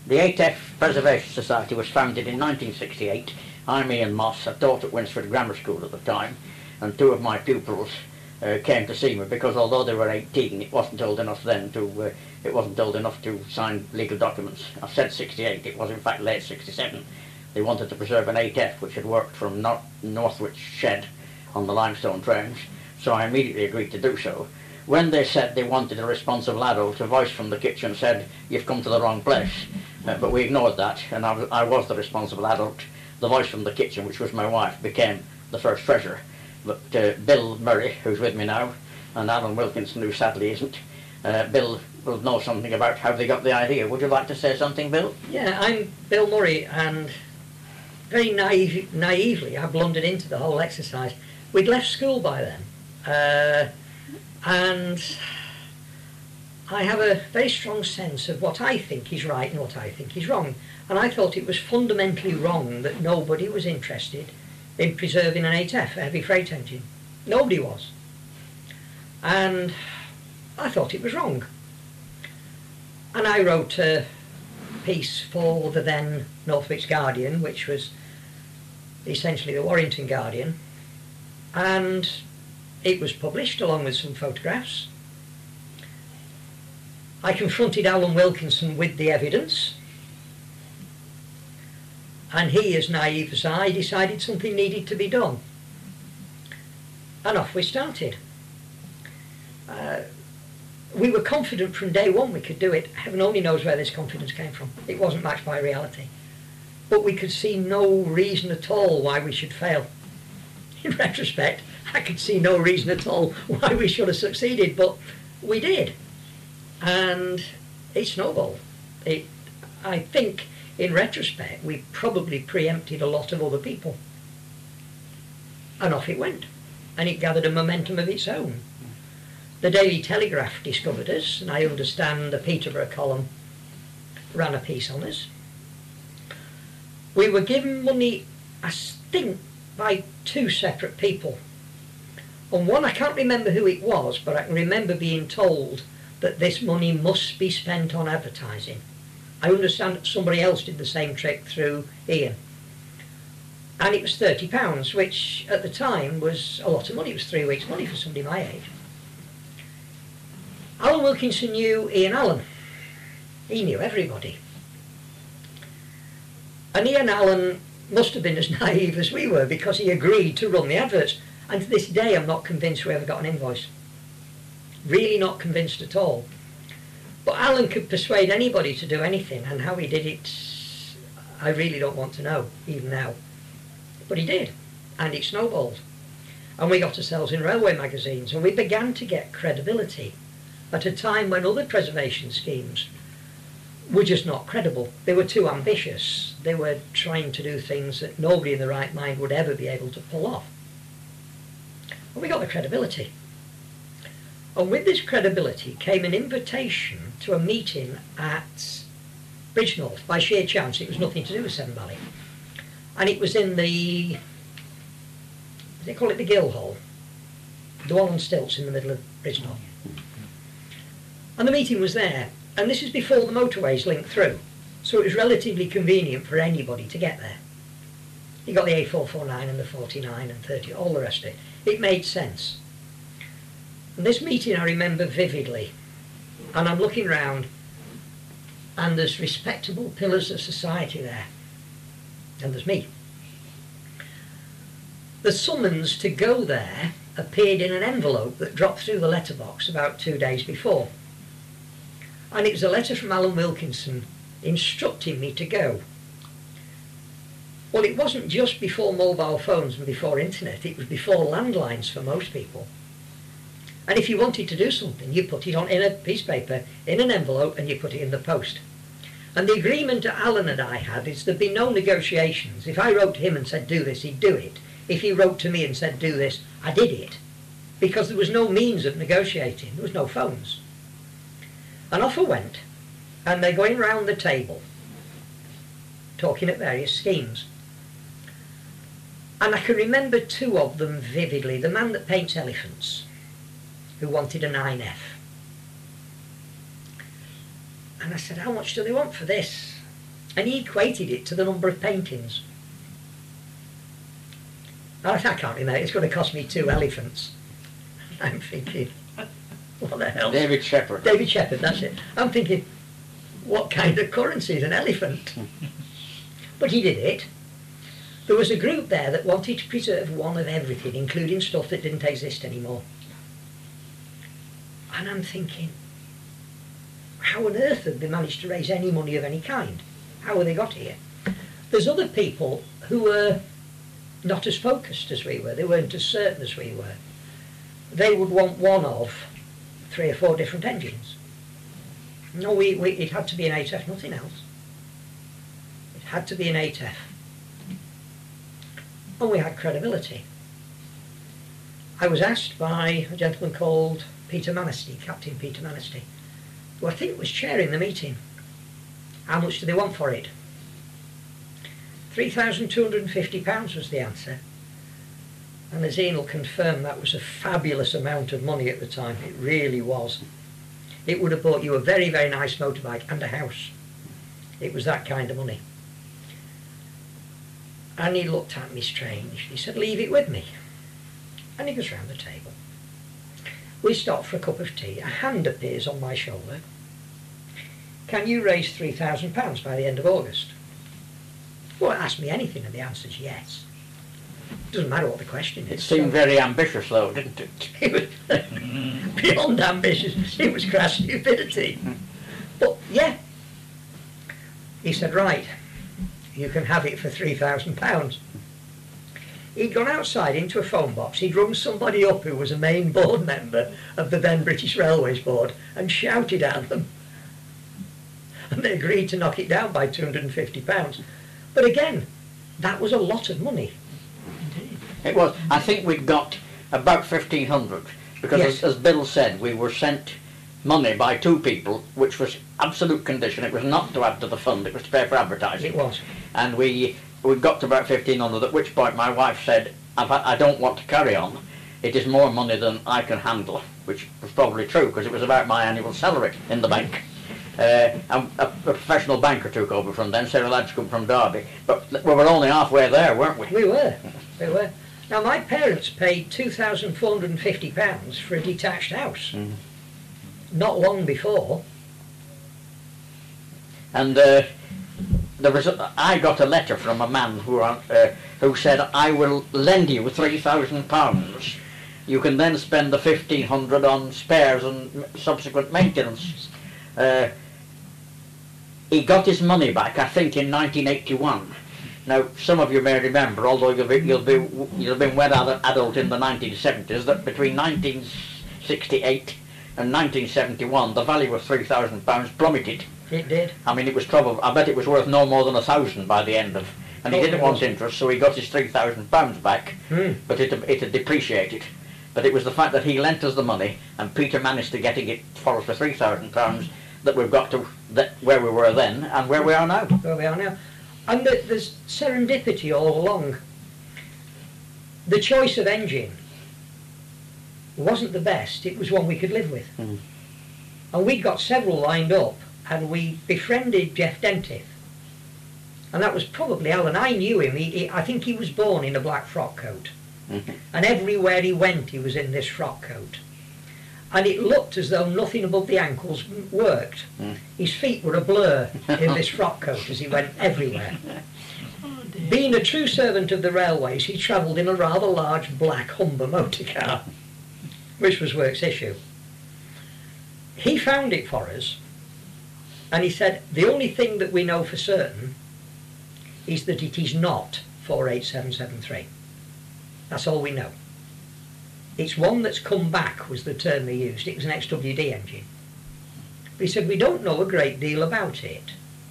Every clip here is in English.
The 8F Preservation Society was founded in 1968. I'm Ian Moss. I taught at Winsford Grammar School at the time, and two of my pupils came to see me because although they were 18, it wasn't old enough then to sign legal documents. I said 68, it was in fact late 67. They wanted to preserve an 8F which had worked from Northwich Shed on the limestone trains, so I immediately agreed to do so. When they said they wanted a responsible adult, a voice from the kitchen said, "You've come to the wrong place." But we ignored that, and I was the responsible adult. The voice from the kitchen, which was my wife, became the first treasurer. But Bill Murray, who's with me now, and Alan Wilkinson, who sadly isn't, Bill will know something about how they got the idea. Would you like to say something, Bill? Yeah, I'm Bill Murray, and very naively I blundered into the whole exercise. We'd left school by then, and I have a very strong sense of what I think is right and what I think is wrong. And I thought it was fundamentally wrong that nobody was interested in preserving an 8F, a heavy freight engine. Nobody was. And I thought it was wrong. And I wrote a piece for the then Northwich Guardian, which was essentially the Warrington Guardian, and it was published along with some photographs. I confronted Alan Wilkinson with the evidence, and he, as naive as I, decided something needed to be done. And off we started. We were confident from day one we could do it. Heaven only knows where this confidence came from. It wasn't matched by reality. But we could see no reason at all why we should fail. In retrospect, I could see no reason at all why we should have succeeded, but we did. And it snowballed. I think, in retrospect, we probably preempted a lot of other people. And off it went. And it gathered a momentum of its own. The Daily Telegraph discovered us, and I understand the Peterborough column ran a piece on us. We were given money, I think, by two separate people. And one, I can't remember who it was, but I can remember being told that this money must be spent on advertising. I understand that somebody else did the same trick through Ian. And it was £30, which at the time was a lot of money. It was 3 weeks' money for somebody my age. Alan Wilkinson knew Ian Allen. He knew everybody. And Ian Allen must have been as naive as we were, because he agreed to run the adverts. And to this day I'm not convinced we ever got an invoice. Really not convinced at all. But Alan could persuade anybody to do anything, and how he did it I really don't want to know, even now. But he did, and it snowballed. And we got ourselves in railway magazines, and we began to get credibility at a time when other preservation schemes were just not credible. They were too ambitious. They were trying to do things that nobody in their right mind would ever be able to pull off. And we got the credibility. And with this credibility came an invitation to a meeting at Bridgnorth. By sheer chance, it was nothing to do with Severn Valley. And it was in the, they call it the Guildhall, the one on stilts in the middle of Bridgnorth. And the meeting was there, and this is before the motorways linked through, so it was relatively convenient for anybody to get there. You got the A449 and the 49 and 30, all the rest of it. It made sense. And this meeting I remember vividly, and I'm looking round, and there's respectable pillars of society there, and there's me. The summons to go there appeared in an envelope that dropped through the letterbox about 2 days before. And it was a letter from Alan Wilkinson instructing me to go. Well, it wasn't just before mobile phones and before internet, it was before landlines for most people. And if you wanted to do something, you put it on in a piece of paper, in an envelope, and you put it in the post. And the agreement that Alan and I had is there'd be no negotiations. If I wrote to him and said do this, he'd do it. If he wrote to me and said do this, I did it. Because there was no means of negotiating, there was no phones. And off I went, and they're going round the table, talking at various schemes. And I can remember two of them vividly. The man that paints elephants, who wanted a 9F. And I said, how much do they want for this? And he equated it to the number of paintings. And I can't remember, it's going to cost me 2 elephants. I'm thinking, what the hell? David Shepherd. David Shepherd, that's it. I'm thinking, what kind of currency is an elephant? But he did it. There was a group there that wanted to preserve one of everything, including stuff that didn't exist anymore. And I'm thinking, how on earth have they managed to raise any money of any kind? How have they got here? There's other people who were not as focused as we were. They weren't as certain as we were. They would want one of 3 or 4 different engines. No, it had to be an 8F, nothing else. It had to be an 8F. And we had credibility. I was asked by a gentleman called Peter Manistee, Captain Peter Manistee, who I think was chairing the meeting. How much do they want for it? £3,250 was the answer. And as Ian will confirm, that was a fabulous amount of money at the time. It really was. It would have bought you a very, very nice motorbike and a house. It was that kind of money. And he looked at me strange. He said, leave it with me. And he goes round the table. We stop for a cup of tea. A hand appears on my shoulder. Can you raise £3,000 by the end of August? Well, ask me anything and the answer's yes. Doesn't matter what the question is. It seemed very ambitious though, didn't it? It was beyond ambitious. It was crass stupidity. But yeah. He said, right, you can have it for £3,000. He'd gone outside into a phone box. He'd rung somebody up who was a main board member of the then British Railways Board and shouted at them. And they agreed to knock it down by £250. But again, that was a lot of money. It was. I think we'd got about 1,500 because, Yes. as Bill said, we were sent money by 2 people, which was absolute condition. It was not to add to the fund; it was to pay for advertising. It was. And we got to about 1,500. At which point, my wife said, "I don't want to carry on. It is more money than I can handle," which was probably true because it was about my annual salary in the bank. And a professional banker took over from then, Sarah Ladcombe from Derby. But we were only halfway there, weren't we? We were. We were. Now, my parents paid £2,450 for a detached house. Not long before. And I got a letter from a man who said, "I will lend you £3,000. You can then spend the 1,500 on spares and subsequent maintenance." He got his money back, I think, in 1981. Now, some of you may remember, although you'll have been well adult in the 1970s, that between 1968 and 1971, the value of £3,000 plummeted. It did. I mean, it was probably, I bet it was worth no more than 1,000 by the end of, and he didn't want interest, so he got his £3,000 back, but it had depreciated. But it was the fact that he lent us the money, and Peter managed to getting it for us for £3,000, that we've got to where we were then and where we are now. Where we are now. And there's serendipity all along. The choice of engine wasn't the best, it was one we could live with. And we got several lined up, and we befriended Jeff Dentith. And that was probably how, and I knew him. I think he was born in a black frock coat. And everywhere he went, he was in this frock coat. And it looked as though nothing above the ankles worked. His feet were a blur in this frock coat as he went everywhere. Being a true servant of the railways, he travelled in a rather large black Humber motor car, which was works issue. He found it for us, and he said, the only thing that we know for certain is that it is not 48773. That's all we know. It's one that's come back, was the term they used. It was an XWD engine. But he said, we don't know a great deal about it.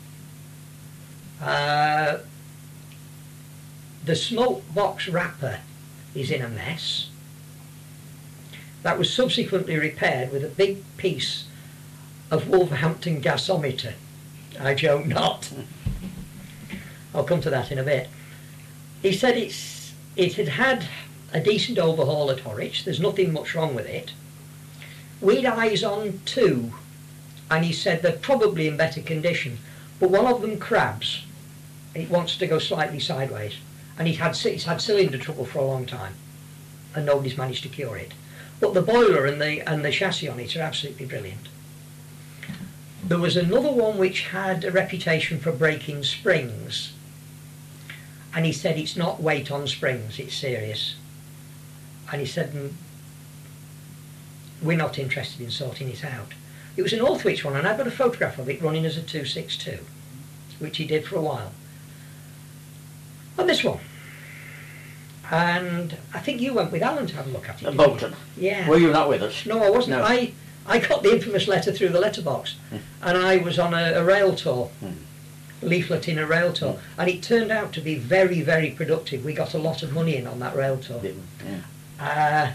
The smoke box wrapper is in a mess. That was subsequently repaired with a big piece of Wolverhampton gasometer. I joke not. I'll come to that in a bit. He said it had had a decent overhaul at Horwich. There's nothing much wrong with it. We'd eyes on 2, and he said they're probably in better condition, but one of them crabs. It wants to go slightly sideways, and it's had cylinder trouble for a long time, and nobody's managed to cure it. But the boiler and the chassis on it are absolutely brilliant. There was another one which had a reputation for breaking springs, and he said it's not weight on springs, it's serious. And he said, we're not interested in sorting it out. It was a Northwich one, and I've got a photograph of it running as a 262, which he did for a while. And this one. And I think you went with Alan to have a look at it. At Bolton. Yeah. Were you not with us? No, I wasn't. No. I got the infamous letter through the letterbox, and I was on a rail tour, leaflet in a rail tour, and it turned out to be very, very productive. We got a lot of money in on that rail tour. Yeah.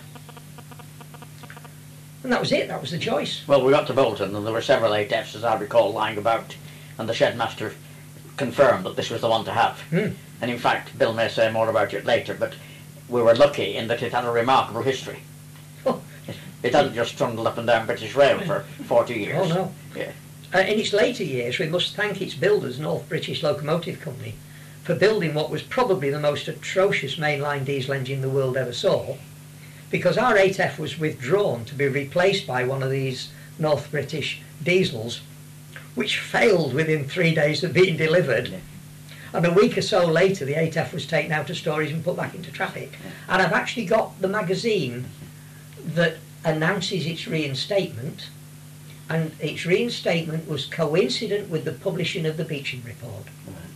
And that was it, that was the choice. Well, we got to Bolton and there were several 8Fs, as I recall, lying about, and the shed master confirmed that this was the one to have. And in fact, Bill may say more about it later, but we were lucky in that it had a remarkable history. Oh. It hadn't just trundled up and down British Rail for 40 years. Oh no. Yeah. In its later years, we must thank its builders, North British Locomotive Company, for building what was probably the most atrocious mainline diesel engine the world ever saw, because our 8F was withdrawn to be replaced by one of these North British diesels, which failed within 3 days of being delivered. Yeah. And a week or so later, the 8F was taken out of storage and put back into traffic. Yeah. And I've actually got the magazine that announces its reinstatement, and its reinstatement was coincident with the publishing of the Beeching report.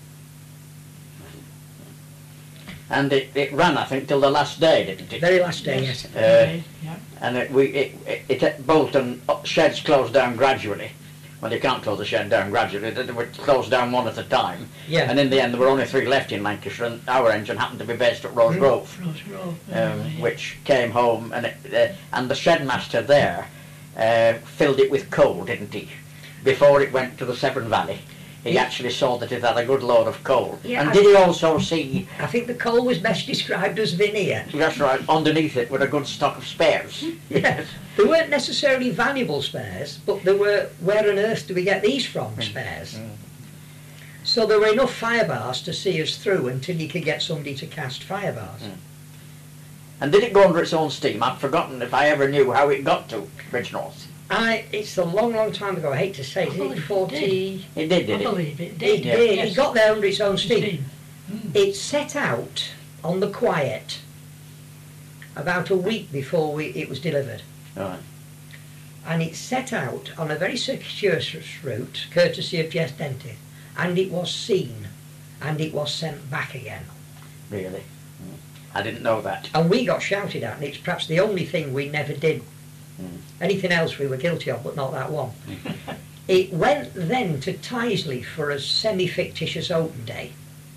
And it ran, I think, till the last day, didn't it? Very last day, yes. Yeah. And Bolton sheds closed down gradually. Well, you can't close a shed down gradually. They would close down one at a time. Yeah. And in the end, there were only 3 left in Lancashire, and our engine happened to be based at Rose Grove, Rose Grove. which came home, and the shed master there filled it with coal, didn't he? Before it went to the Severn Valley. He actually saw that it had a good load of coal. Yeah, and did he also see, I think the coal was best described as veneer. that's right, underneath it were a good stock of spares? Yes. They weren't necessarily valuable spares, but they were, where on earth do we get these from, spares? So there were enough fire bars to see us through until you could get somebody to cast fire bars. And did it go under its own steam? I've forgotten if I ever knew how it got to Bridgnorth. It's a long, long time ago. I hate to say, is it 40? It did I it? believe it It did. did. Yes. It got there under its own steam. Steam. It set out on the quiet about a week before it was delivered. Right. And it set out on a very circuitous route, courtesy of Jess Dentith, and it was seen, and it was sent back again. Really? I didn't know that. And we got shouted at, and it's perhaps the only thing we never did. Anything else we were guilty of, but not that one. It went then to Tyseley for a semi-fictitious open day,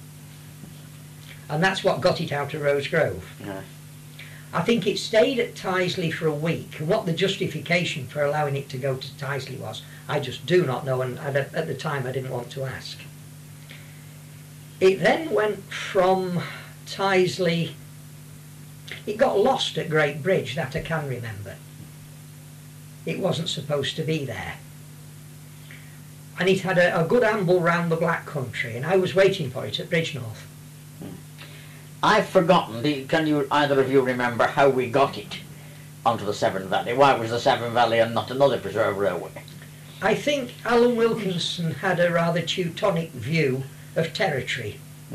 and that's what got it out of Rose Grove. Yeah. I think it stayed at Tyseley for a week, and what the justification for allowing it to go to Tyseley was, I just do not know, and at the time I didn't want to ask. It then went from Tyseley, it got lost at Great Bridge, that I can remember. It wasn't supposed to be there. And it had a good amble round the Black Country, and I was waiting for it at Bridgnorth. I've forgotten, can you, either of you remember how we got it onto the Severn Valley? Why was the Severn Valley and not another preserved railway? I think Alan Wilkinson had a rather Teutonic view of territory.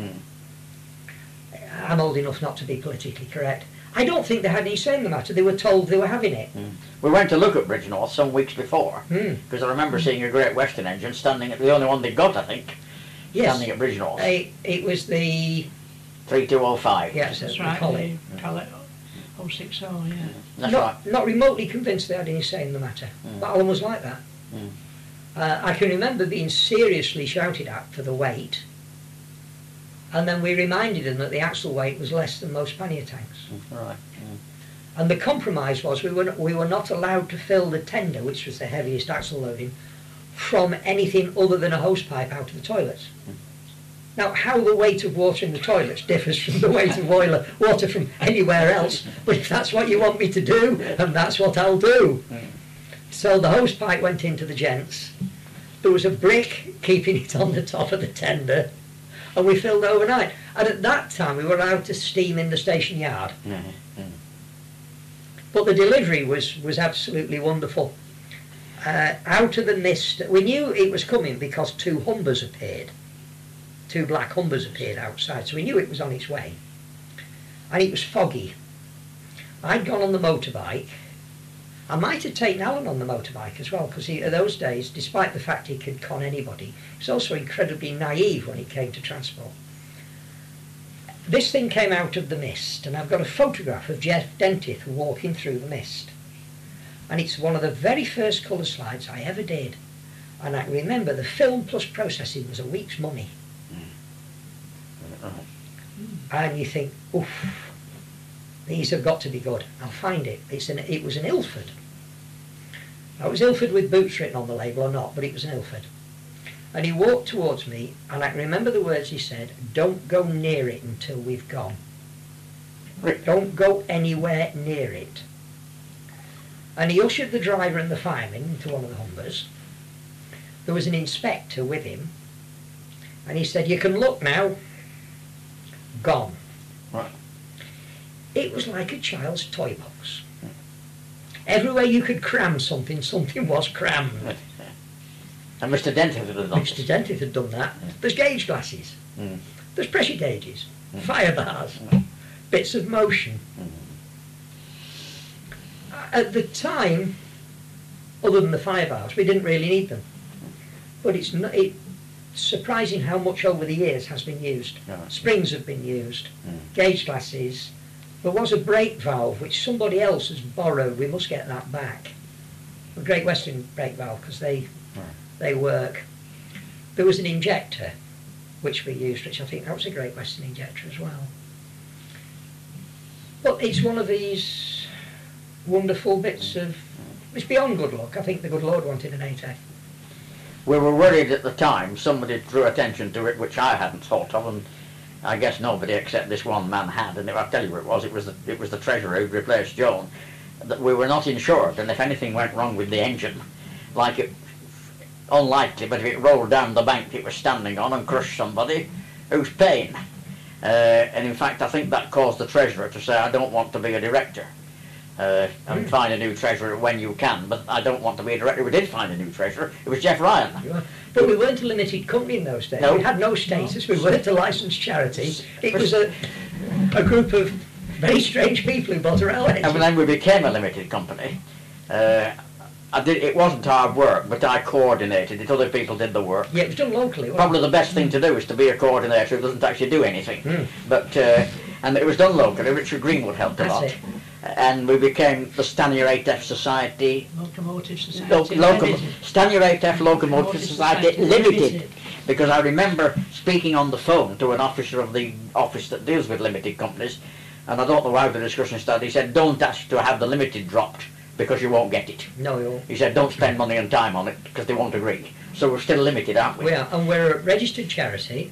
I'm old enough not to be politically correct. I don't think they had any say in the matter. They were told they were having it. We went to look at Bridgnorth some weeks before, because I remember seeing a Great Western engine standing at the only one they got, I think, Yes. standing at Bridgnorth. It was the 3205. yes, That's as we right. call it. Pallet 060, yeah. That's right. Not remotely convinced they had any say in the matter. But Alan was like that. I can remember being seriously shouted at for the weight, and then we reminded him that the axle weight was less than most pannier tanks. Right. And the compromise was we were not allowed to fill the tender, which was the heaviest axle loading, from anything other than a hose pipe out of the toilets. Now, how the weight of water in the toilets differs from the weight of water from anywhere else, but if that's what you want me to do, and that's what I'll do. So the hose pipe went into the gents, There was a brick keeping it on the top of the tender, and we filled overnight. And at that time, we were allowed to steam in the station yard. But the delivery was absolutely wonderful. Out of the mist, we knew it was coming because two Humbers appeared. Two black Humbers appeared outside, so we knew it was on its way. And it was foggy. I'd gone on the motorbike. I might have taken Alan on the motorbike as well, because in those days, despite the fact he could con anybody, he was also incredibly naive when it came to transport. This thing came out of the mist, and I've got a photograph of Jeff Dentith walking through the mist. And it's one of the very first colour slides I ever did. And I remember the film plus processing was a week's money. And you think, oof, these have got to be good. I'll find it. It was an Ilford. Now, it was Ilford with Boots written on the label or not, but it was an Ilford. And he walked towards me, and I remember the words he said, "Don't go near it until we've gone. Don't go anywhere near it." And he ushered the driver and the fireman into one of the Humbers. There was an inspector with him, and he said, "You can look now." Gone. Right. It was like a child's toy box. Everywhere you could cram something, something was crammed. And Mr. Dentith had done Mr. Dentith had done that. There's gauge glasses. There's pressure gauges, fire bars, bits of motion. At the time, other than the fire bars, we didn't really need them. But it's surprising how much over the years has been used. Springs have been used, gauge glasses. There was a brake valve which somebody else has borrowed. We must get that back. The Great Western brake valve, because they work. There was an injector which we used, which I think that was a Great Western injector as well. But it's one of these wonderful bits of, it's beyond good luck. I think the good Lord wanted an 8F. We were worried at the time. Somebody drew attention to it, which I hadn't thought of, and I guess nobody except this one man had. And I'll tell you what it was. It was the treasurer who'd replaced Joan. That we were not insured, and if anything went wrong with the engine, like it, unlikely, but if it rolled down the bank it was standing on and crushed somebody, who's paying? And in fact, I think that caused the treasurer to say, "I don't want to be a director." And find a new treasurer when you can, but I don't want to be a director. We did find a new treasurer. It was Jeff Ryan. But we weren't a limited company in those days. No. We had no status. We weren't a licensed charity. It was a group of very strange people who bought a railway. And then we became a limited company. It wasn't hard work, but I coordinated it. Other people did the work. Yeah, it was done locally. Probably the best thing to do is to be a coordinator who doesn't actually do anything. But and it was done locally. Richard Greenwood helped a lot. And we became the Stanier 8F Society. Locomotive Society. Stanier 8F Locomotive Society Limited. Because I remember speaking on the phone to an officer of the office that deals with limited companies, and I don't know how the discussion started. He said, "Don't ask to have the limited dropped, because you won't get it." No, you won't. He said, "Don't spend money and time on it, because they won't agree." So we're still limited, aren't we? We are, and we're a registered charity.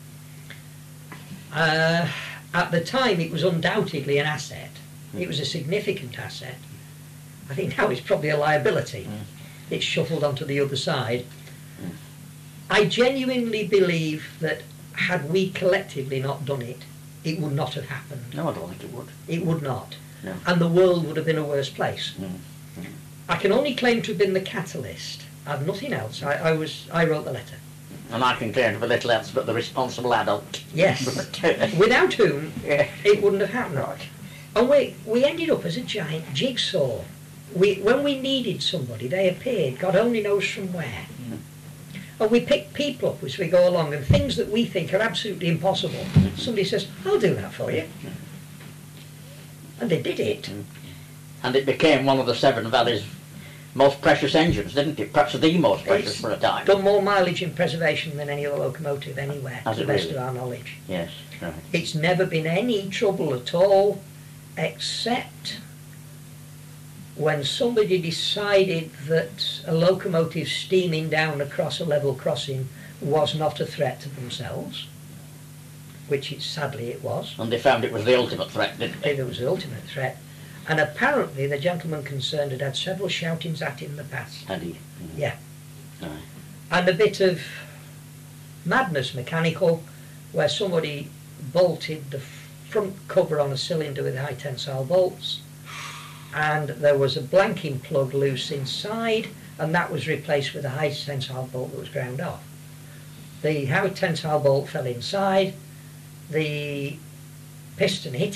At the time, it was undoubtedly an asset. It was a significant asset. I think now it's probably a liability. It's shuffled onto the other side. I genuinely believe that had we collectively not done it, it would not have happened. No, I don't think it would. It would not. No. And the world would have been a worse place. I can only claim to have been the catalyst. I've nothing else. I wrote the letter. And I can claim to be little else but the responsible adult. Yes. Without whom, it wouldn't have happened. Right. And we ended up as a giant jigsaw. When we needed somebody, they appeared, God only knows from where. And we pick people up as we go along, and things that we think are absolutely impossible, somebody says, "I'll do that for you." And they did it. And it became one of the Severn Valley's most precious engines, didn't it? Perhaps the most precious It's for a time. done more mileage in preservation than any other locomotive anywhere, to Has the it best really? of our knowledge. Yes, right. It's never been any trouble at all, except when somebody decided that a locomotive steaming down across a level crossing was not a threat to themselves, which sadly it was. And they found it was the ultimate threat, didn't they? It was the ultimate threat. And apparently the gentleman concerned had several shoutings at him in the past. Had he? Yeah. Right. and a bit of madness mechanical, where somebody bolted the front cover on a cylinder with high tensile bolts, and there was a blanking plug loose inside, and that was replaced with a high tensile bolt that was ground off. The high tensile bolt fell inside, the piston hit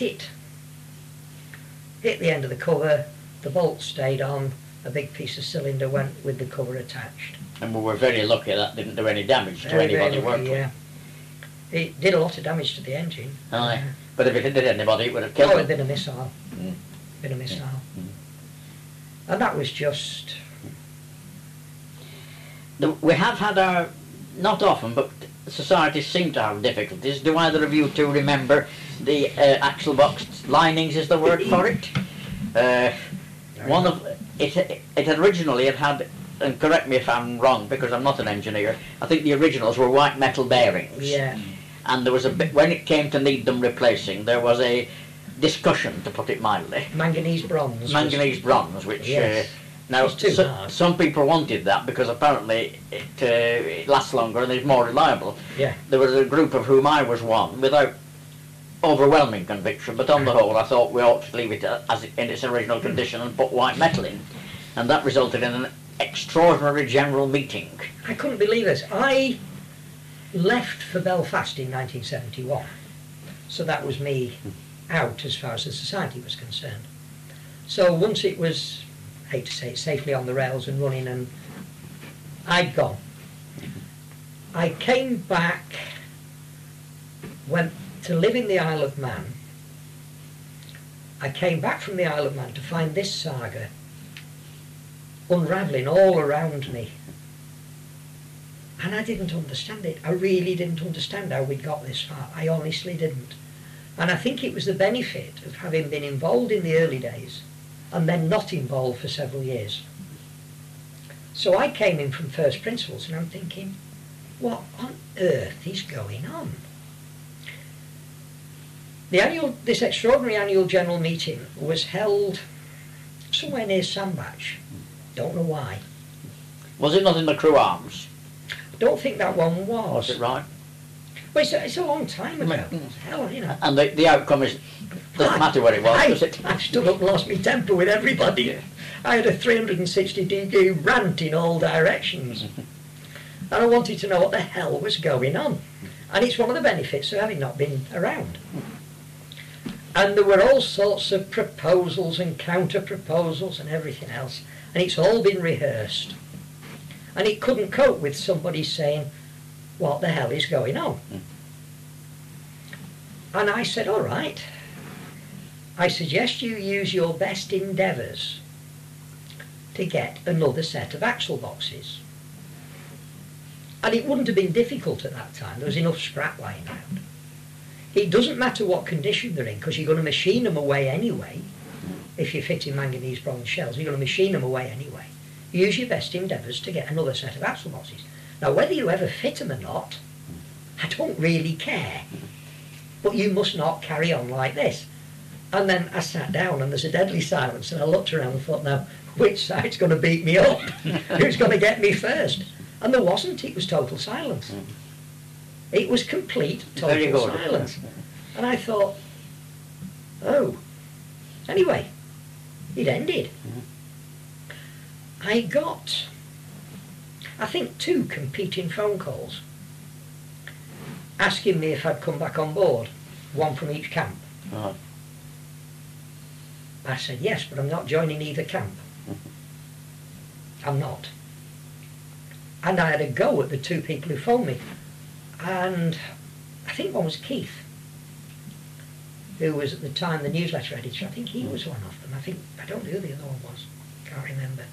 the end of the cover, the bolt stayed on, a big piece of cylinder went with the cover attached. And we were very lucky that didn't do any damage to Very, anybody very lucky, working. yeah. It did a lot of damage to the engine. Aye. But if it did anybody, it would have killed Oh, them. it'd been a missile. Mm. Been a missile. Mm. And that was just... We have had our, not often, but societies seem to have difficulties. Do either of you two remember the axle box linings is the word for it? One of it originally had, and correct me if I'm wrong because I'm not an engineer, I think the originals were white metal bearings. Yeah. And there was a bit, when it came to need them replacing, there was a discussion, to put it mildly. Manganese bronze. Manganese bronze, which Yes. now It's too hard. some people wanted that because apparently it lasts longer and is more reliable. Yeah. There was a group of whom I was one, without overwhelming conviction, but on the whole I thought we ought to leave it as in its original condition and put white metal in, and that resulted in an extraordinary general meeting. I couldn't believe it. I left for Belfast in 1971, so that was me out as far as the society was concerned. So once it was, I hate to say it, safely on the rails and running, and I'd gone. I came back, went to live in the Isle of Man. I came back from the Isle of Man to find this saga unravelling all around me. And I didn't understand it. I really didn't understand how we'd got this far. I honestly didn't. And I think it was the benefit of having been involved in the early days and then not involved for several years. So I came in from first principles and I'm thinking, what on earth is going on? This extraordinary annual general meeting was held somewhere near Sandbach. Don't know why. Was it not in the Crew Arms? Don't think that one was. Was it right? Well, it's a long time ago. Mm. Hell, you know. And the outcome is, doesn't matter what it was, does it? I stood up and lost my temper with everybody. I had a 360-degree rant in all directions. And I wanted to know what the hell was going on. And it's one of the benefits of having not been around. And there were all sorts of proposals and counter-proposals and everything else. And it's all been rehearsed. And it couldn't cope with somebody saying, what the hell is going on? And I said, all right. I suggest you use your best endeavours to get another set of axle boxes. And it wouldn't have been difficult at that time. There was enough scrap lying around. It doesn't matter what condition they're in, because you're going to machine them away anyway. If you're fitting manganese bronze shells, you're going to machine them away anyway. Use your best endeavours to get another set of axle boxes. Now, whether you ever fit them or not, I don't really care. But you must not carry on like this. And then I sat down and there's a deadly silence, and I looked around and thought, now, which side's going to beat me up? Who's going to get me first? And there wasn't. It was total silence. It was complete, total silence. And I thought, oh. Anyway, it ended. I got, I think, 2 competing phone calls asking me if I'd come back on board, one from each camp. Right. I said yes, but I'm not joining either camp. I'm not. And I had a go at the 2 people who phoned me. And I think one was Keith, who was at the time the newsletter editor. I think he was one of them. I don't know who the other one was. Can't remember.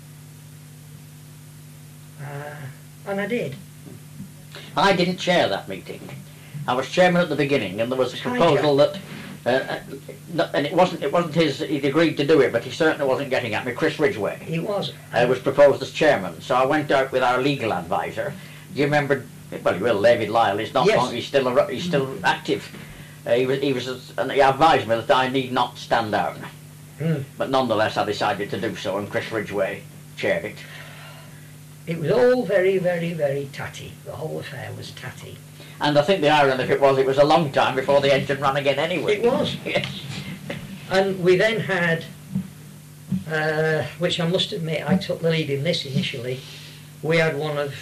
And I did. I didn't chair that meeting. I was chairman at the beginning, and there was a proposal that, and it wasn't his. He'd agreed to do it, but he certainly wasn't getting at me. Chris Ridgway. He was. Was proposed as chairman, so I went out with our legal advisor. Do you remember? Well, you will. David Lyle. He's not. Yes. He's still active. He was, and he advised me that I need not stand down. But nonetheless, I decided to do so, and Chris Ridgway chaired it. It was all very, very, very tatty. The whole affair was tatty. And I think the irony of it was a long time before the engine ran again anyway. It was. Yes. And we then had, which I must admit I took the lead in this initially, we had one of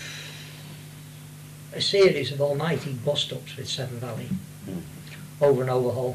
a series of almighty bust-ups with Severn Valley over an overhaul.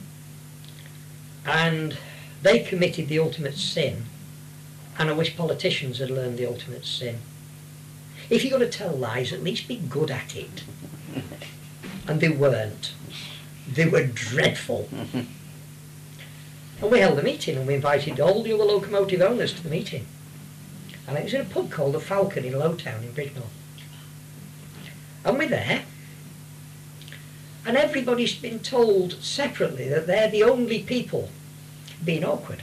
And they committed the ultimate sin, and I wish politicians had learned the ultimate sin. If you're going to tell lies, at least be good at it. And they weren't. They were dreadful. And we held a meeting and we invited all the other locomotive owners to the meeting. And it was in a pub called the Falcon in Lowtown in Bridgnorth. And we're there. And everybody's been told separately that they're the only people being awkward.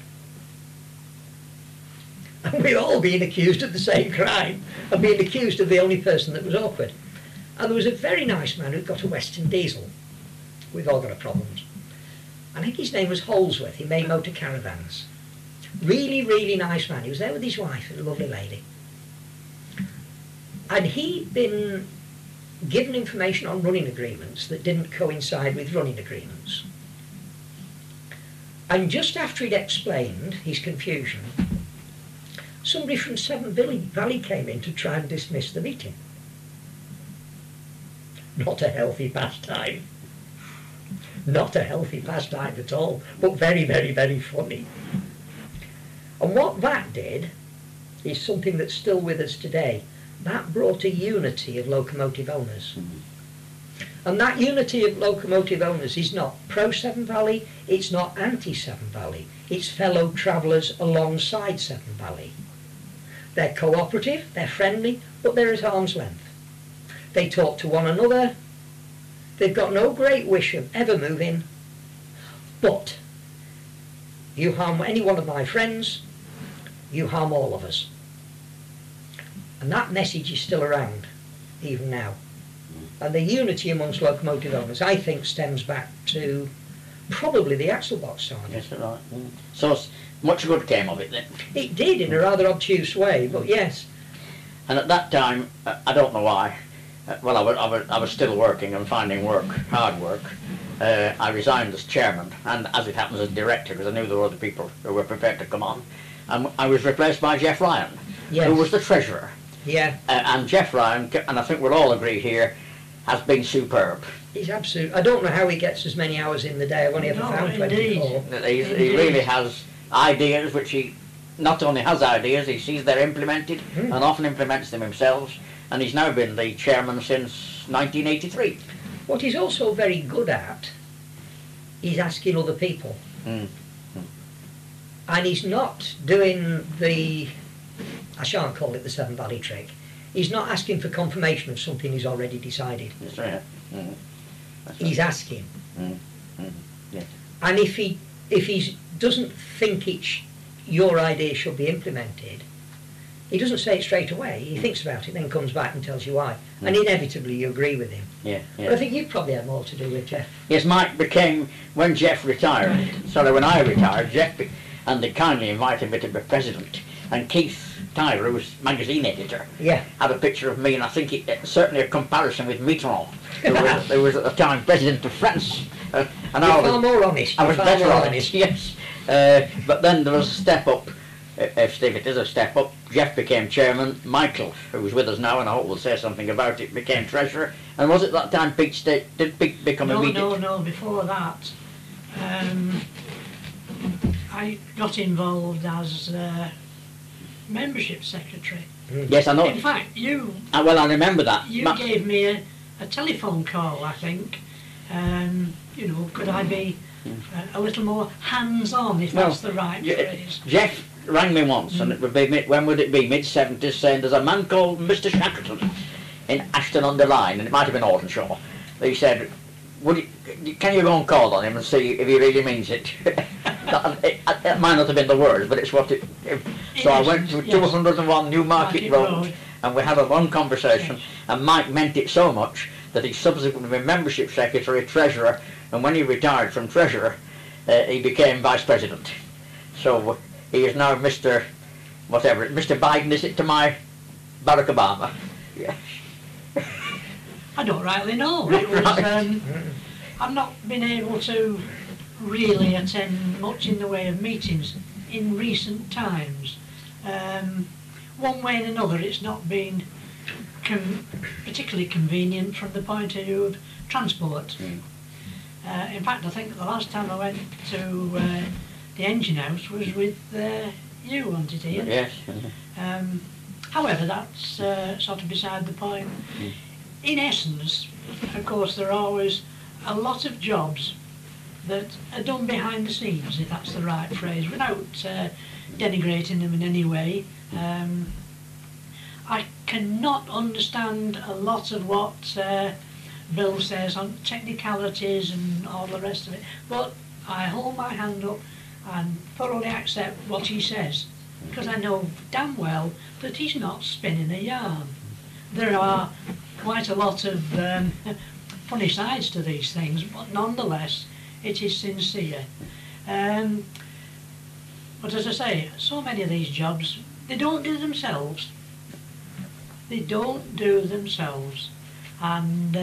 And we're all being accused of the same crime and being accused of the only person that was awkward. And there was a very nice man who'd got a Western diesel. We've all got our problems. I think his name was Holsworth. He made motor caravans. Really, really nice man. He was there with his wife, a lovely lady. And he'd been given information on running agreements that didn't coincide with running agreements. And just after he'd explained his confusion, somebody from Severn Valley came in to try and dismiss the meeting. Not a healthy pastime. Not a healthy pastime at all, but very, very, very funny. And what that did is something that's still with us today. That brought a unity of locomotive owners. And that unity of locomotive owners is not pro-Severn Valley, it's not anti-Severn Valley, it's fellow travellers alongside Severn Valley. They're cooperative, they're friendly, but they're at arm's length. They talk to one another, they've got no great wish of ever moving, but you harm any one of my friends, you harm all of us. And that message is still around, even now. And the unity amongst locomotive owners, I think, stems back to probably the axle box saga. Yes, right. So much good came of it then. It did, in a rather obtuse way, but yes. And at that time, I don't know why, well, I was still working and finding work, hard work. I resigned as chairman, and as it happens as director, because I knew there were other people who were prepared to come on. And I was replaced by Jeff Ryan, Yes. who was the treasurer. Yeah, And Jeff Ryan, and I think we'll all agree here, has been superb. he's absolute. I don't know how he gets as many hours in the day. I've only ever No, found indeed. 24. He really has ideas, which he not only has ideas, he sees they're implemented and often implements them himself. And he's now been the chairman since 1983. What he's also very good at is asking other people. Mm. And he's not doing the, I shan't call it the Severn Valley trick, he's not asking for confirmation of something he's already decided. That's right. Mm. That's right. He's asking. Mm. Mm. Yes. And if he doesn't think your idea should be implemented, he doesn't say it straight away. He thinks about it, then comes back and tells you why. And inevitably you agree with him. Yeah, But I yeah. think you probably had more to do with Jeff. Yes, Mike became, when Jeff retired, sorry, when I retired, and they kindly invited me to be president. And Keith Tyler, who was magazine editor, Yeah. had a picture of me, and I think certainly a comparison with Mitterrand, who was at the time president of France. And You're I far was, more honest. I was You're far better more on it, yes. But then there was a step up. If it is a step up, Jeff became chairman. Michael, who was with us now, and I hope we'll say something about it, became treasurer. And was it that time Pete did Pete become immediate? No, before that, I got involved as membership secretary. Yes, I know. In fact, you Well, I remember that. gave me a telephone call, I think. You know, could I be a little more hands-on, if Well, that's the right phrase? Jeff rang me once, and it would be when would it be? Mid-70s, saying there's a man called Mr. Shackleton in Ashton-under-Lyne, and it might have been Aldershot. He said, can you go and call on him and see if he really means it? It might not have been the words, but it's what it. So I went to 201 Newmarket Road, and we had a long conversation, and Mike meant it so much that he subsequently became membership secretary, treasurer, and when he retired from treasurer, he became vice president. So he is now Mr. whatever, Mr. Biden, is it to my Barack Obama. Yeah. I don't rightly know. It was, Right. I've not been able to really attend much in the way of meetings in recent times. One way and another, it's not been particularly convenient from the point of view of transport. In fact, I think the last time I went to the engine house was with you, wasn't it, Ian? Yes. However, that's sort of beside the point. In essence, of course, there are always a lot of jobs that are done behind the scenes, if that's the right phrase, without denigrating them in any way. I cannot understand a lot of what Bill says on technicalities and all the rest of it, but I hold my hand up and thoroughly accept what he says, because I know damn well that he's not spinning a yarn. There are quite a lot of funny sides to these things, but nonetheless it is sincere. But as I say, so many of these jobs, they don't do themselves. They don't do themselves. And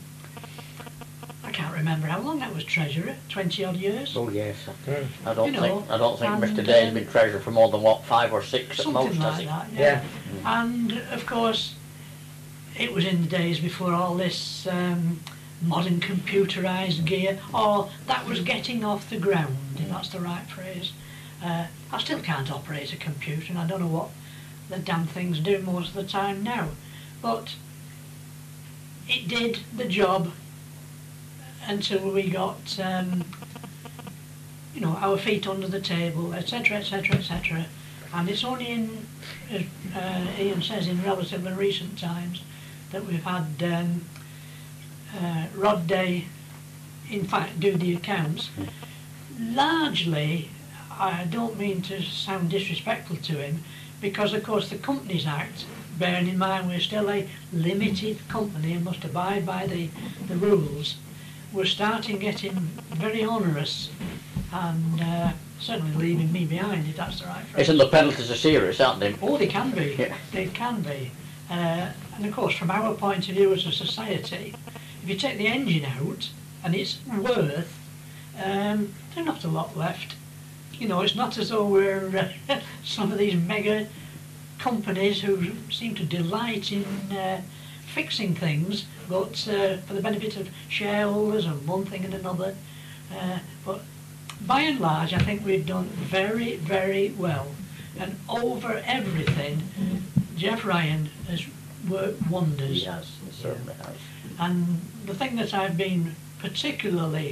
I can't remember how long that was treasurer, 20 odd years. Oh yes. Mm. I don't You think know, Mr. and, Day's been treasurer for more than what, 5 or 6 at Something most, has like he? that, Yeah. And of course, it was in the days before all this modern computerised gear, or that was getting off the ground, if that's the right phrase. I still can't operate a computer, and I don't know what the damn things do most of the time now. But it did the job until we got, you know, our feet under the table, etc., etc., etc. And it's only in, as Ian says, in relatively recent times that we've had Rod Day, in fact, do the accounts. Largely, I don't mean to sound disrespectful to him, because of course the Companies Act, bearing in mind we're still a limited company and must abide by the rules, we're starting getting very onerous and certainly leaving me behind, if that's the right phrase. Isn't the penalties are serious, aren't they? Oh, they can be. Yeah. They can be. And of course, from our point of view as a society, if you take the engine out and it's worth, there's not a lot left. You know, it's not as though we're some of these mega companies who seem to delight in fixing things, but for the benefit of shareholders and one thing and another. But by and large, I think we've done very, very well. And over everything, Jeff Ryan has worked wonders. He has, he certainly has. And the thing that I've been particularly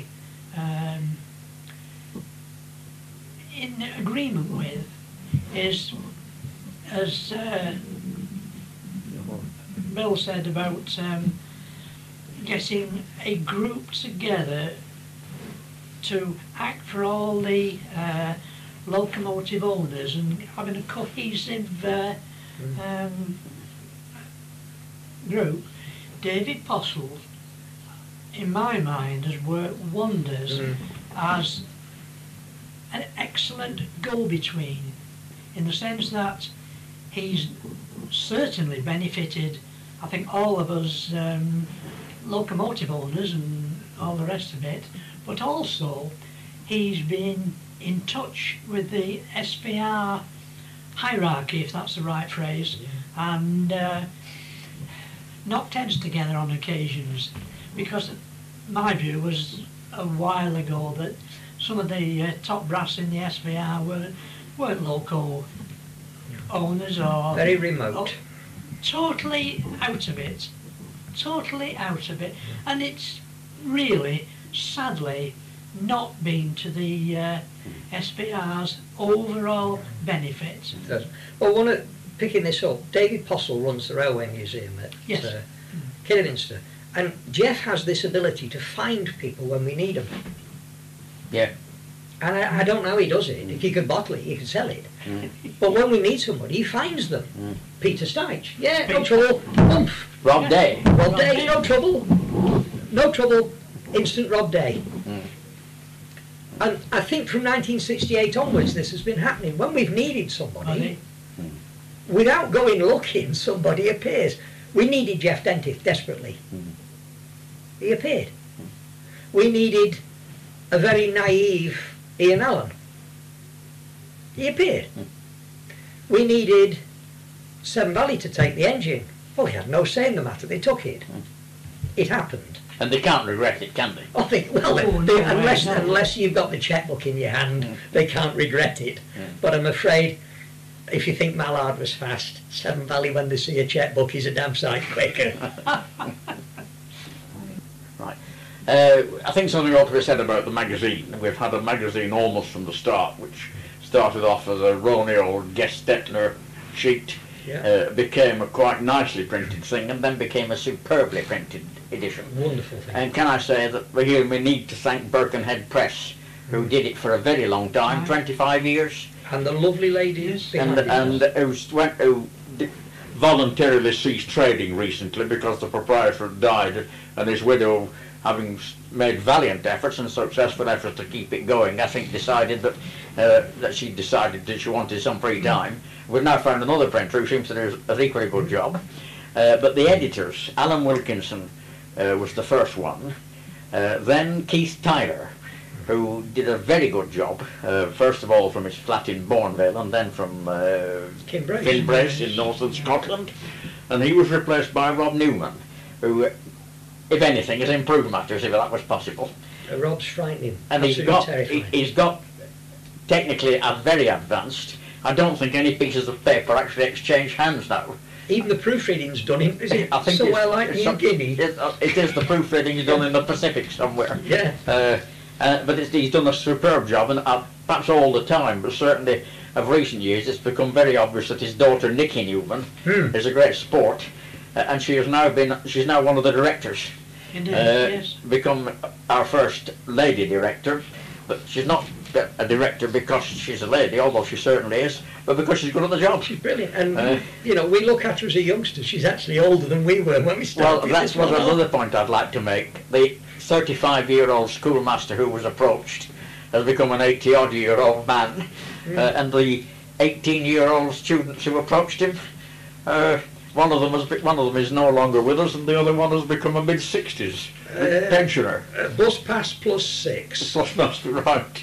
in agreement with is, as Bill said about getting a group together to act for all the locomotive owners and having a cohesive group. David Postle, in my mind, has worked wonders as an excellent go-between, in the sense that he's certainly benefited, I think, all of us locomotive owners and all the rest of it, but also he's been in touch with the SPR hierarchy, if that's the right phrase, and knocked heads together on occasions, because my view was a while ago that some of the top brass in the SPR weren't local owners or... Very remote. Totally out of it. Totally out of it. And it's really, sadly, not been to the SPR's overall benefit. Well, picking this up, David Postle runs the Railway Museum at Yes. Kidderminster, and Jeff has this ability to find people when we need them. Yeah. And I don't know how he does it. If he could bottle it, he could sell it. But when we need somebody, he finds them. Peter Stiche, yeah, no trouble. Oomph. Rob Day. Rob Day, no trouble. No trouble. Instant Rob Day. And I think from 1968 onwards this has been happening. When we've needed somebody, without going looking, somebody appears. We needed Jeff Dentith desperately. He appeared. We needed a very naive Ian Allen. He appeared. We needed Severn Valley to take the engine. Well, they had no say in the matter. They took it. It happened. And they can't regret it, can they? I think, well, Oh, no, unless you've got the chequebook in your hand, they can't regret it. But I'm afraid, if you think Mallard was fast, Severn Valley, when they see a chequebook, is a damn sight quicker. Right. I think something ought to be said about the magazine. We've had a magazine almost from the start, which started off as a Roney old Gestetner sheet, Yeah. became a quite nicely printed thing, and then became a superbly printed edition. Wonderful thing. And can I say that here we need to thank Birkenhead Press, who did it for a very long time, 25 years, And the lovely ladies behind and it. who voluntarily ceased trading recently because the proprietor had died, and his widow, having made valiant efforts and successful efforts to keep it going, I think decided that she decided that she wanted some free time. We've now found another printer who seems to do an equally good job. But the editors, Alan Wilkinson was the first one, then Keith Tyler, who did a very good job, first of all from his flat in Bourneville, and then from Kinbrace. Kinbrace in northern Scotland, and he was replaced by Rob Newman, who, if anything, has improved matters if that was possible. Rob's frightening. And Absolutely he's got technically a very advanced. I don't think any pieces of paper actually exchange hands now. Even the proofreading's done in, is it? I think Somewhere like New Guinea. It is the proofreading done in the Pacific somewhere. Yeah. But he's done a superb job, and perhaps all the time, but certainly of recent years, it's become very obvious that his daughter Nikki Newman is a great sport, and she's now one of the directors. Indeed, yes. Become our first lady director, but she's not a director because she's a lady, although she certainly is, but because she's good at the job. She's brilliant, and we look at her as a youngster. She's actually older than we were when we started. Well, that's this one. another point I'd like to make. The 35-year-old schoolmaster who was approached has become an 80-odd-year-old man, and the 18-year-old students who approached him, one of them is no longer with us, and the other one has become a mid-60s pensioner. Bus pass +6. That's right.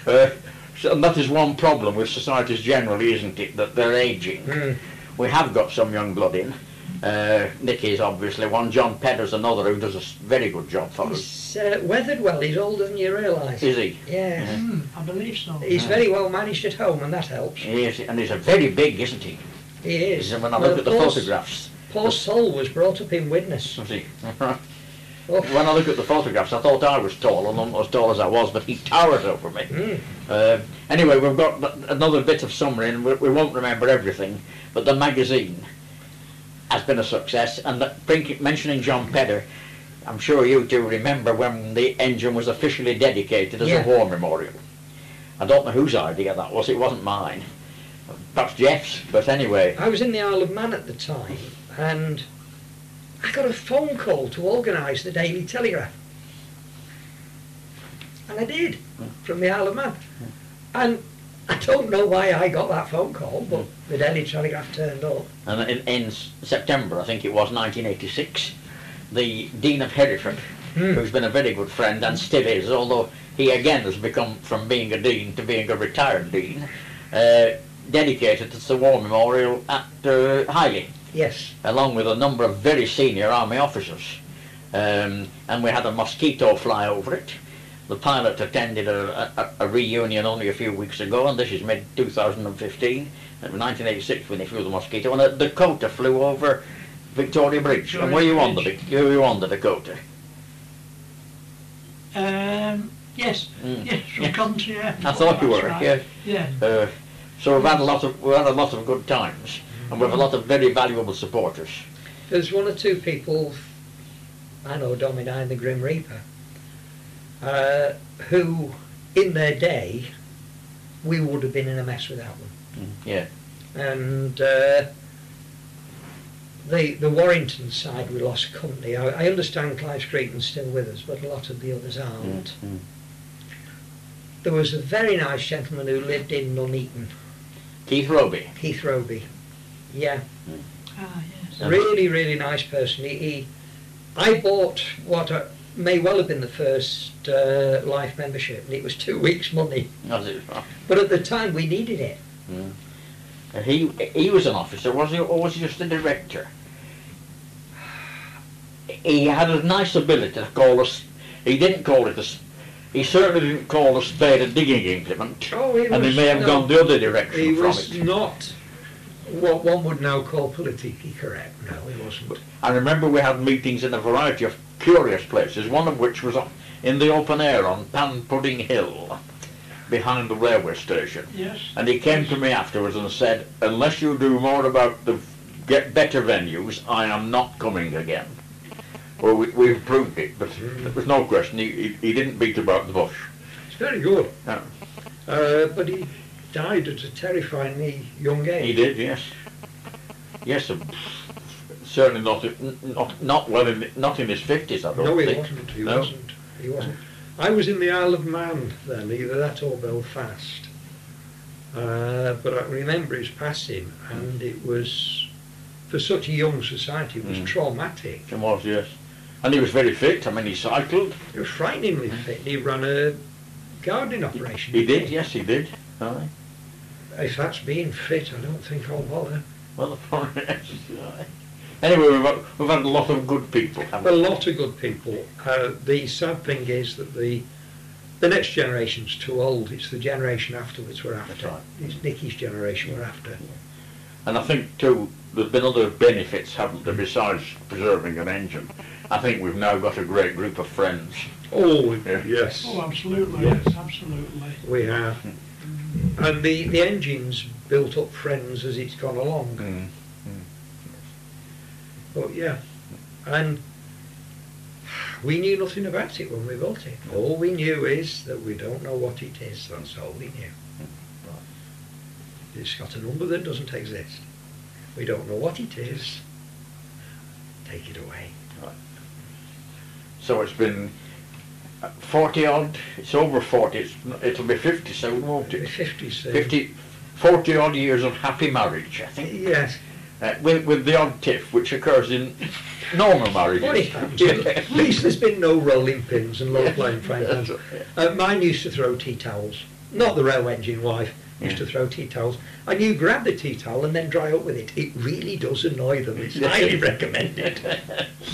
And that is one problem with societies generally, isn't it? That they're aging. We have got some young blood in. Nicky's obviously one. John Pedder's another who does a very good job for us. He's weathered well. He's older than you realise. Is he? Yeah. I believe so. He's very well managed at home, and that helps. He is, and he's a very big, isn't he? He is. When I look at the photographs. Paul Sol was brought up in Widnes. Is he? Oh. When I look at the photographs, I thought I was tall, and not as tall as I was, but he towers over me. Anyway, we've got another bit of summary, and we won't remember everything, but the magazine has been a success, and mentioning John Pedder, I'm sure you two remember when the engine was officially dedicated as a war memorial. I don't know whose idea that was, it wasn't mine. Perhaps Jeff's, but anyway. I was in the Isle of Man at the time, and I got a phone call to organise the Daily Telegraph. And I did, from the Isle of Man. And I don't know why I got that phone call, but the Daily Telegraph turned up. And in September, I think it was, 1986, the Dean of Hereford, who's been a very good friend and still is, although he again has become from being a dean to being a retired dean, dedicated to the war memorial at Highley. Yes. Along with a number of very senior army officers. And we had a mosquito fly over it. The pilot attended a reunion only a few weeks ago, and this is mid-2015, 1986 when he flew the mosquito, and a Dakota flew over Victoria Bridge. And were you on the Dakota? Yes, yes, from country. Yeah. I thought you were. Right. Yeah. Yeah. So we've had a lot of good times, and we've a lot of very valuable supporters. There's one or two people, I know Domini and the Grim Reaper, who, in their day, we would have been in a mess without them. Yeah. And the Warrington side, we lost company. I understand Clive Streeton's still with us, but a lot of the others aren't. There was a very nice gentleman who lived in Nuneaton. Keith Roby. Keith Roby. Yeah, Ah, yes. Yeah. really, really nice person. I bought what may well have been the first life membership, and it was 2 weeks' money. As it, But at the time, we needed it. he was an officer, was he, or was he just a director? He had a nice ability to call us. He didn't call it he certainly didn't call a spade a digging implement. Oh, he And he was- may have no, gone the other direction He from was it. not what one would now call politically correct. No, he wasn't. I remember we had meetings in a variety of curious places, one of which was in the open air on Pan Pudding Hill, behind the railway station. Yes. And he came to me afterwards and said, unless you do more about get better venues, I am not coming again. Well, we've proved it, but there was no question. He didn't beat about the bush. It's very good. No. But he died at a terrifyingly young age. He did, yes. Yes, certainly not well not in his 50s, I don't No, he think. wasn't. He No. wasn't. He wasn't. I was in the Isle of Man then, either that or Belfast. But I remember his passing, and it was, for such a young society, it was traumatic. He was, yes. And he was very fit. I mean, he cycled. He was frighteningly fit. He ran a gardening operation. He did, yes, he did. Aye. If that's being fit, I don't think I'll bother. Well, the point is, anyway, we've had a lot of good people, haven't A we? lot of good people. The sad thing is that the next generation's too old. It's the generation afterwards we're after. That's right. It's Nicky's generation we're after. And I think, too, there's been other benefits, haven't there, besides preserving an engine. I think we've now got a great group of friends. Oh, Yeah. yes. Oh, absolutely. Yes. Yes, absolutely. We have. And the engine's built up friends as it's gone along. Mm. But yeah. And we knew nothing about it when we built it. All we knew is that we don't know what it is. That's all we knew. It's got a number that doesn't exist. We don't know what it is. Take it away. So it's been 40 odd, it's over 40, it'll be 50 soon, won't It'll be it? 50 soon. 40 odd years of happy marriage, I think. Yes. With the odd tiff, which occurs in normal marriages. What it happens, at least there's been no rolling pins and low flying frying pans. Mine used to throw tea towels. Not the railway engine wife. Used to throw tea towels. And you grab the tea towel and then dry up with it. It really does annoy them. It's highly recommended.